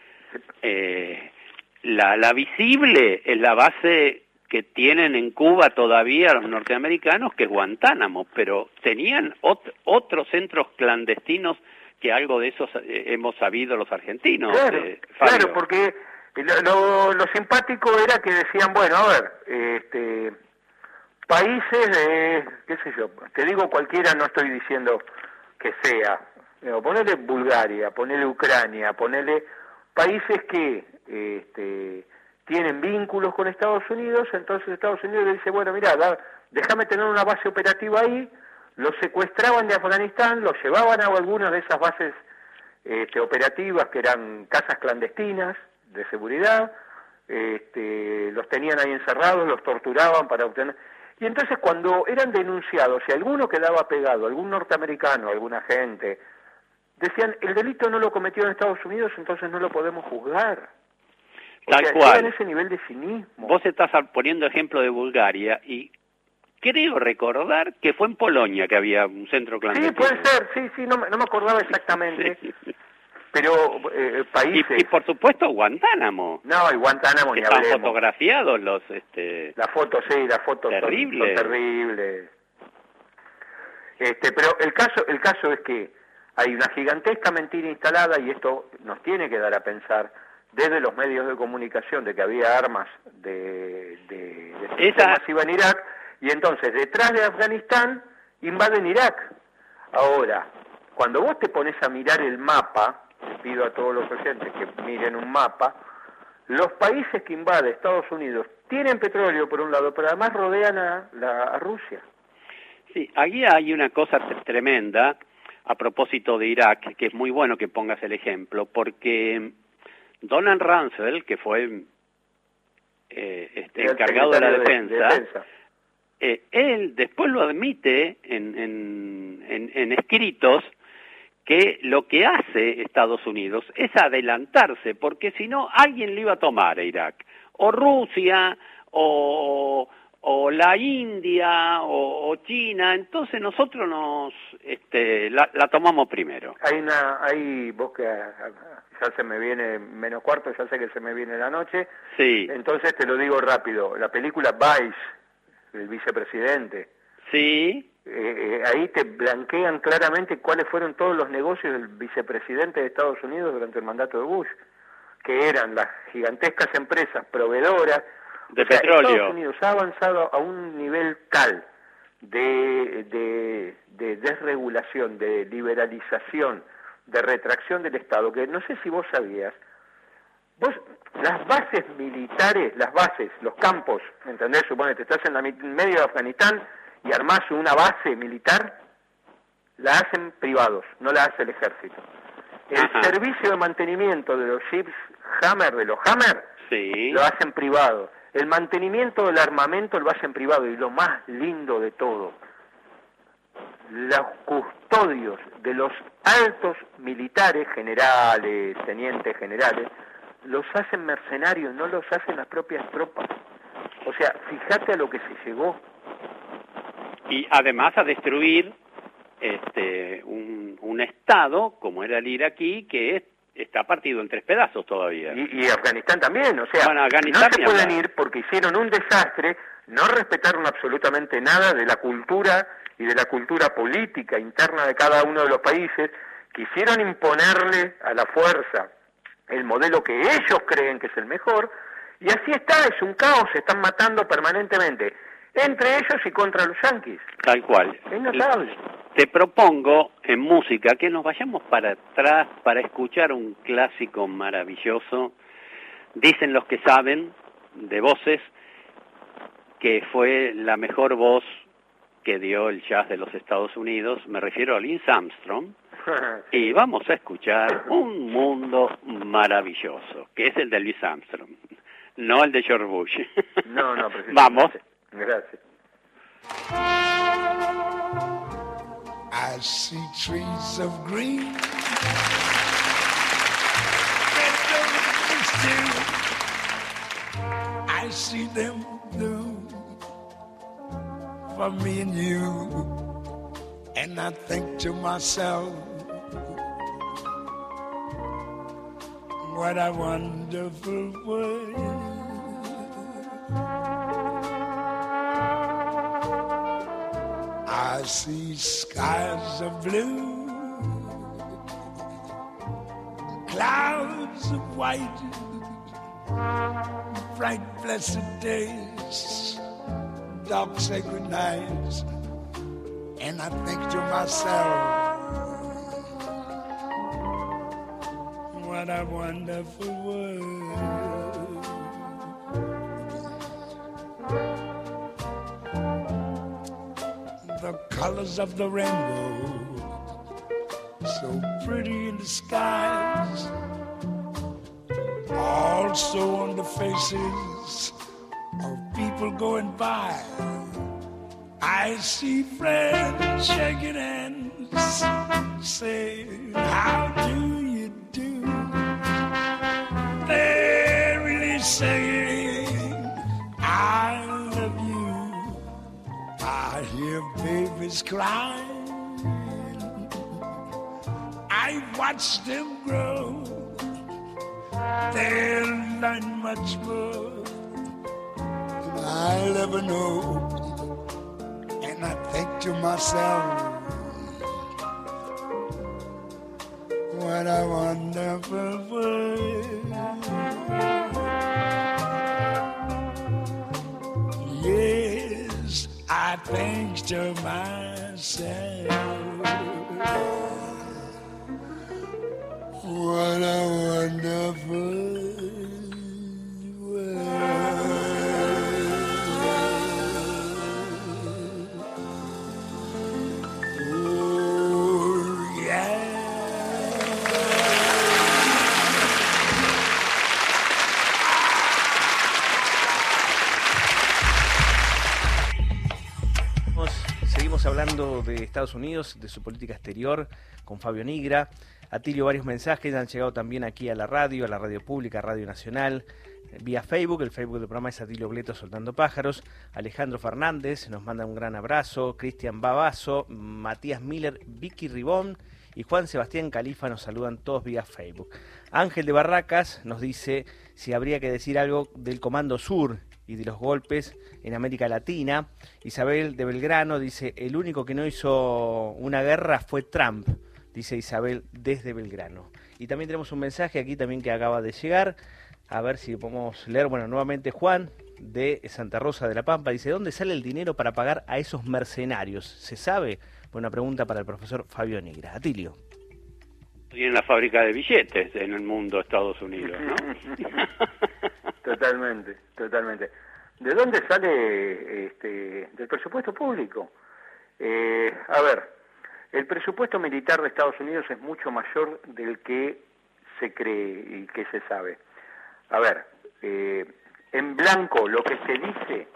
La visible es la base que tienen en Cuba todavía los norteamericanos, que es Guantánamo, pero tenían otros centros clandestinos que algo de esos hemos sabido los argentinos. Claro, porque lo simpático era que decían, bueno, a ver, países, qué sé yo, te digo cualquiera, no estoy diciendo que sea, ponele Bulgaria, ponele Ucrania, ponele países que tienen vínculos con Estados Unidos, entonces Estados Unidos le dice, bueno, mira, déjame tener una base operativa ahí. Los secuestraban de Afganistán, los llevaban a algunas de esas bases operativas que eran casas clandestinas de seguridad, los tenían ahí encerrados, los torturaban para obtener... Y entonces cuando eran denunciados, si alguno quedaba pegado, algún norteamericano, algún agente, decían, el delito no lo cometió en Estados Unidos, entonces no lo podemos juzgar. Tal cual. En ese nivel de cinismo. Vos estás poniendo ejemplo de Bulgaria y creo recordar que fue en Polonia que había un centro clandestino. Sí, puede ser, sí, no me acordaba exactamente. Sí. Pero países... Y por supuesto Guantánamo. No, y Guantánamo ni están hablemos. Fotografiados los... Las fotos, sí, las fotos terribles. Son terribles. Pero el caso es que hay una gigantesca mentira instalada, y esto nos tiene que dar a pensar desde los medios de comunicación de que había armas de masiva en Irak, y entonces detrás de Afganistán invaden Irak. Ahora, cuando vos te pones a mirar el mapa, pido a todos los oyentes que miren un mapa, los países que invade Estados Unidos tienen petróleo por un lado, pero además rodean a Rusia. Sí, aquí hay una cosa tremenda a propósito de Irak, que es muy bueno que pongas el ejemplo, porque Donald Rumsfeld, que fue encargado de la defensa, él después lo admite en escritos, que lo que hace Estados Unidos es adelantarse, porque si no alguien le iba a tomar a Irak, o Rusia, o la India, o China. Entonces nosotros la tomamos primero. Hay vos que ya se me viene menos cuarto, ya sé que se me viene la noche. Sí. Entonces te lo digo rápido, la película Vice, el vicepresidente. Sí. Ahí te blanquean claramente cuáles fueron todos los negocios del vicepresidente de Estados Unidos durante el mandato de Bush, que eran las gigantescas empresas proveedoras de petróleo. Estados Unidos ha avanzado a un nivel tal de desregulación, de liberalización, de retracción del Estado, que no sé si vos sabías, las bases militares, los campos, ¿entendés? Suponete, estás en medio de Afganistán y armás una base militar, la hacen privados, no la hace el ejército. El servicio de mantenimiento de los ships Hammer, de los Hammer, sí, lo hacen privado. El mantenimiento del armamento lo hacen privado. Y lo más lindo de todo, los custodios de los altos militares, generales, tenientes generales, los hacen mercenarios, no los hacen las propias tropas. O sea, fíjate a lo que se llegó. Y además a destruir un Estado, como era el iraquí, que está partido en 3 pedazos todavía. Y Afganistán también, o sea, bueno, Afganistán no se pueden ir porque hicieron un desastre, no respetaron absolutamente nada de la cultura y de la cultura política interna de cada uno de los países, quisieron imponerle a la fuerza el modelo que ellos creen que es el mejor, y así está, es un caos, se están matando permanentemente, entre ellos y contra los yanquis. Tal cual. Es notable. Te propongo en música que nos vayamos para atrás para escuchar un clásico maravilloso, dicen los que saben, de voces, que fue la mejor voz que dio el jazz de los Estados Unidos, me refiero a Louis Armstrong, y vamos a escuchar Un Mundo Maravilloso, que es el de Louis Armstrong, no el de George Bush. No, vamos. Gracias. I see trees of green, red roses too. I see them blue for me and you. And I think to myself, what a wonderful world. I see skies of blue, clouds of white, bright blessed days, dark sacred nights, and I think to myself, what a wonderful world. The colors of the rainbow, so pretty in the skies, also on the faces of people going by. I see friends shaking hands, saying, how do you do? They're really saying, I love you. I hear babies crying, I watch them grow, they'll learn much more than I'll ever know. And I think to myself, what a wonderful world. Yes, I think to myself, what a wonderful hablando de Estados Unidos, de su política exterior, con Fabio Nigra. Atilio, varios mensajes han llegado también aquí a la radio pública, Radio Nacional, vía Facebook. El Facebook del programa es Atilio Bleto Soltando Pájaros. Alejandro Fernández nos manda un gran abrazo. Cristian Babazo, Matías Miller, Vicky Ribón y Juan Sebastián Califa nos saludan todos vía Facebook. Ángel de Barracas nos dice si habría que decir algo del Comando Sur y de los golpes en América Latina. Isabel de Belgrano dice, el único que no hizo una guerra fue Trump, dice Isabel desde Belgrano. Y también tenemos un mensaje aquí también que acaba de llegar, a ver si podemos leer. Bueno, nuevamente Juan de Santa Rosa de la Pampa dice, ¿dónde sale el dinero para pagar a esos mercenarios? ¿Se sabe? Buena pregunta para el profesor Fabio Nigra. Atilio. Tienen la fábrica de billetes en el mundo, Estados Unidos, ¿no? Totalmente. ¿De dónde sale del presupuesto público? A ver, el presupuesto militar de Estados Unidos es mucho mayor del que se cree y que se sabe. A ver, en blanco lo que se dice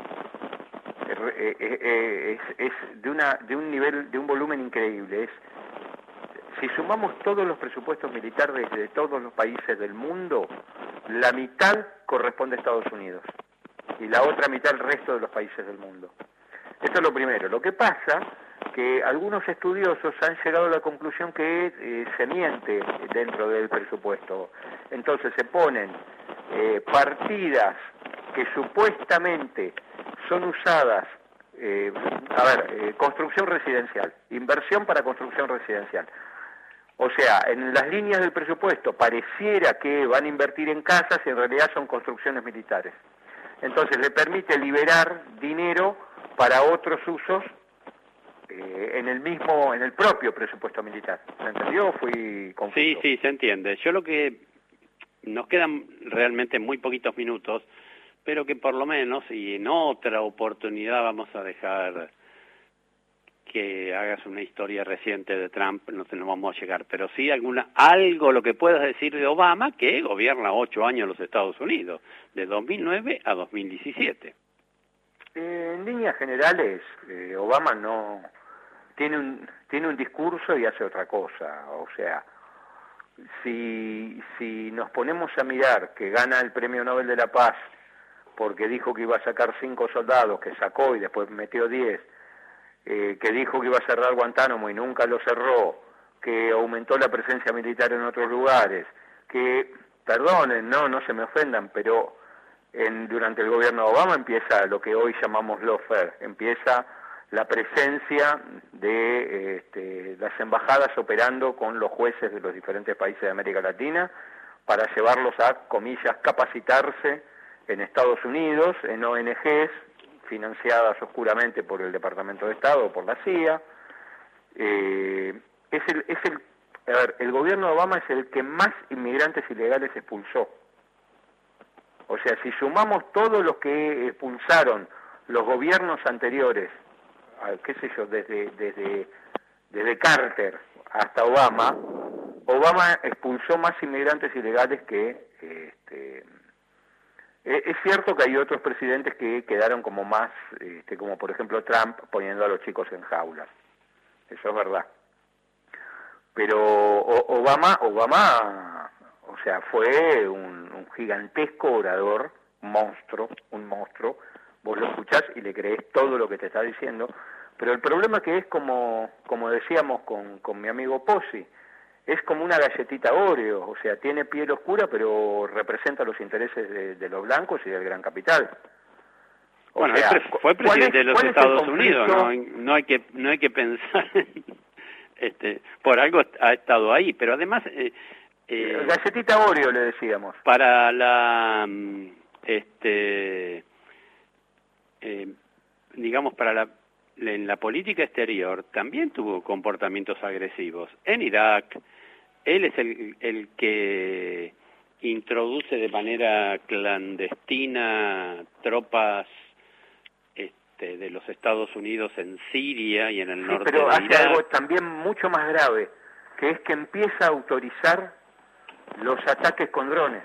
es de un nivel, de un volumen increíble. Si sumamos todos los presupuestos militares de todos los países del mundo, la mitad corresponde a Estados Unidos y la otra mitad al resto de los países del mundo. Esto es lo primero. Lo que pasa que algunos estudiosos han llegado a la conclusión que se miente dentro del presupuesto. Entonces se ponen partidas que supuestamente son usadas, construcción residencial, inversión para construcción residencial. O sea, en las líneas del presupuesto pareciera que van a invertir en casas y en realidad son construcciones militares. Entonces le permite liberar dinero para otros usos en el propio presupuesto militar. ¿Se entendió? Fui confuso. Sí, se entiende. Yo lo que nos quedan realmente muy poquitos minutos, pero que por lo menos, y en otra oportunidad vamos a dejar que hagas una historia reciente de Trump, no te nos vamos a llegar, pero sí algo lo que puedas decir de Obama, que gobierna 8 años los Estados Unidos, de 2009 a 2017. En líneas generales, Obama no tiene un discurso y hace otra cosa. O sea, si nos ponemos a mirar que gana el Premio Nobel de la Paz porque dijo que iba a sacar 5 soldados, que sacó y después metió 10, que dijo que iba a cerrar Guantánamo y nunca lo cerró, que aumentó la presencia militar en otros lugares, que, perdonen, no se me ofendan, pero durante el gobierno de Obama empieza lo que hoy llamamos lawfare, empieza la presencia de las embajadas operando con los jueces de los diferentes países de América Latina para llevarlos a, comillas, capacitarse en Estados Unidos, en ONGs, financiadas oscuramente por el Departamento de Estado o por la CIA. El gobierno de Obama es el que más inmigrantes ilegales expulsó. O sea, si sumamos todos los que expulsaron los gobiernos anteriores, qué sé yo, desde Carter hasta Obama expulsó más inmigrantes ilegales que es cierto que hay otros presidentes que quedaron como más, como por ejemplo Trump poniendo a los chicos en jaulas. Eso es verdad. Pero Obama, o sea, fue un gigantesco orador, un monstruo. Vos lo escuchás y le creés todo lo que te está diciendo. Pero el problema que es como decíamos con mi amigo Pozzi, es como una galletita Oreo, o sea, tiene piel oscura, pero representa los intereses de los blancos y del gran capital. Bueno, fue presidente de los Estados Unidos, no hay que pensar, por algo ha estado ahí, pero además... galletita Oreo le decíamos. Para digamos, en la política exterior también tuvo comportamientos agresivos. En Irak, él es el que introduce de manera clandestina tropas de los Estados Unidos en Siria y en el norte de Irak. Pero hace algo también mucho más grave, que es que empieza a autorizar los ataques con drones.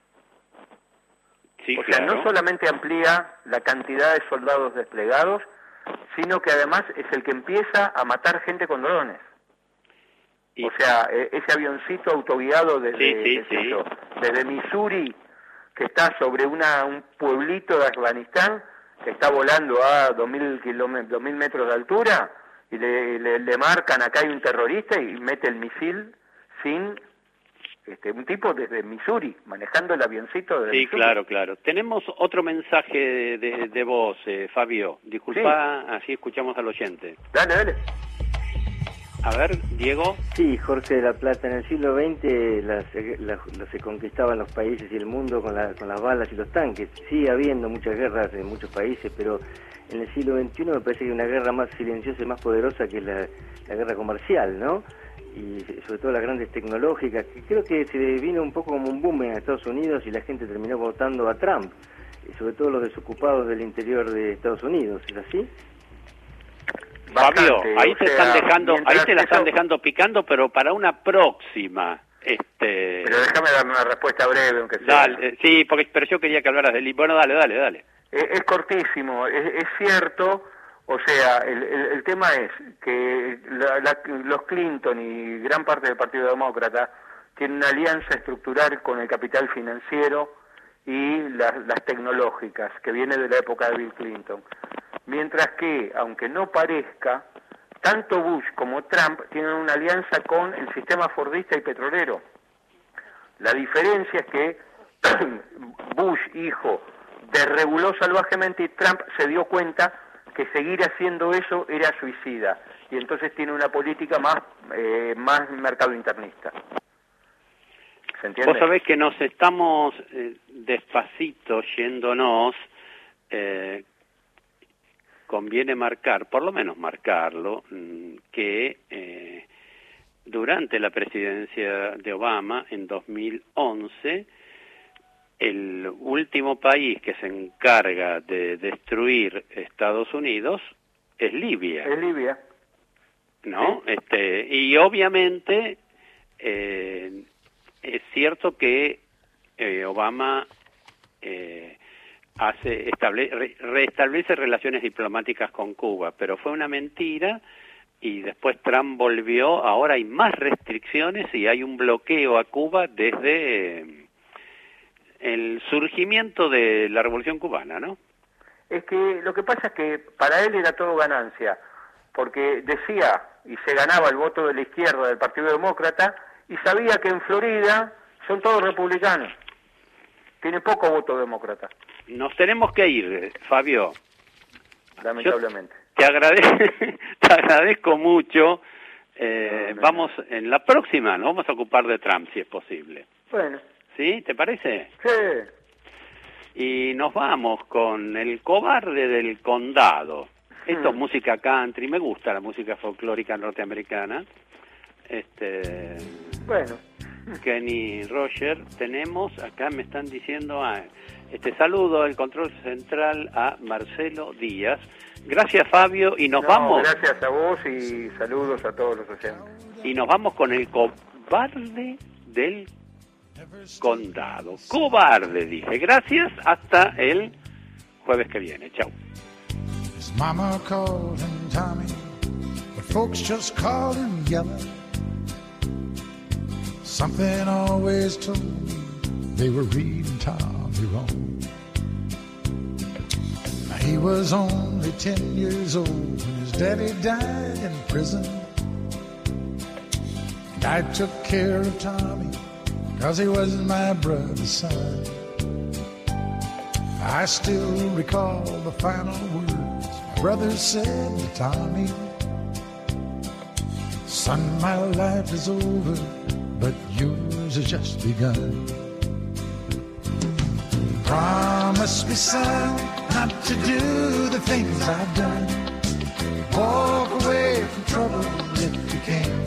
Sí, o sea, no solamente amplía la cantidad de soldados desplegados, sino que además es el que empieza a matar gente con drones. O sea, ese avioncito autoguiado desde Missouri, que está sobre un pueblito de Afganistán, que está volando a 2.000 metros de altura, y le marcan acá hay un terrorista y mete el misil sin... un tipo desde Missouri, manejando el avioncito de Missouri. Claro. Tenemos otro mensaje de voz, Fabio. Disculpa, así escuchamos al oyente. Dale. A ver, Diego. Sí, Jorge de la Plata. En el siglo XX se conquistaban los países y el mundo con las balas y los tanques. Sigue habiendo muchas guerras en muchos países, pero en el siglo XXI me parece que hay una guerra más silenciosa y más poderosa que es la guerra comercial, ¿no? Y sobre todo las grandes tecnológicas, que creo que se vino un poco como un boom en Estados Unidos y la gente terminó votando a Trump, y sobre todo los desocupados del interior de Estados Unidos, ¿es así? Fabio, ahí te la están dejando picando, pero para una próxima. Pero déjame darme una respuesta breve, aunque sea. Dale, sí, pero yo quería que hablaras del... Bueno, dale. Es cortísimo, es cierto. O sea, el tema es que los Clinton y gran parte del Partido Demócrata tiene una alianza estructural con el capital financiero y las tecnológicas, que viene de la época de Bill Clinton. Mientras que, aunque no parezca, tanto Bush como Trump tienen una alianza con el sistema fordista y petrolero. La diferencia es que Bush, hijo, desreguló salvajemente y Trump se dio cuenta que seguir haciendo eso era suicida. Y entonces tiene una política más mercado internista. ¿Se entiende? Vos sabés que nos estamos despacito yéndonos, conviene marcar, por lo menos marcarlo, que durante la presidencia de Obama, en 2011, el último país que se encarga de destruir Estados Unidos es Libia. Es Libia. ¿No? Sí. Y obviamente es cierto que Obama restablece relaciones diplomáticas con Cuba, pero fue una mentira y después Trump volvió. Ahora hay más restricciones y hay un bloqueo a Cuba desde el surgimiento de la Revolución Cubana, ¿no? Es que lo que pasa es que para él era todo ganancia, porque decía y se ganaba el voto de la izquierda del Partido Demócrata y sabía que en Florida son todos republicanos. Tiene poco voto demócrata. Nos tenemos que ir, Fabio. Lamentablemente. Te agradezco mucho. Vamos en la próxima, nos vamos a ocupar de Trump, si es posible. Bueno. ¿Sí? ¿Te parece? Sí. Y nos vamos con El cobarde del condado. Esto es música country, me gusta la música folclórica norteamericana. Bueno. Kenny Roger, tenemos, acá me están diciendo, saludo al control central a Marcelo Díaz. Gracias, Fabio, y nos vamos. Gracias a vos y saludos a todos los oyentes. Y nos vamos con El cobarde del condado. Cobarde, dije. Gracias, hasta el jueves que viene. Chau. His mama called him Tommy, but folks just called him Yellow. Something always told me they were reading Tommy wrong. He was only 10 years old when his daddy died in prison. And I took care of Tommy, 'cause he was my brother's son. I still recall the final words my brother said to Tommy. Son, my life is over, but yours has just begun. Promise me, son, not to do the things I've done. Walk away from trouble if you can.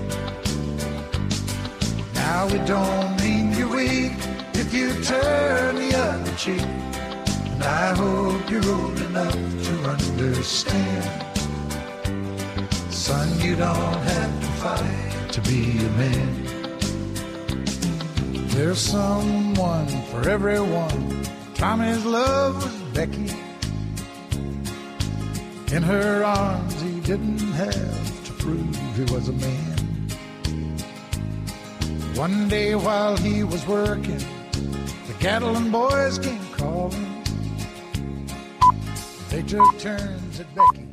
Now it don't mean you're weak if you turn the other cheek. And I hope you're old enough to understand. Son, you don't have to fight to be a man. There's someone for everyone. Tommy's love was Becky. In her arms he didn't have to prove he was a man. One day while he was working, the Gatlin boys came calling. They took turns at Becky.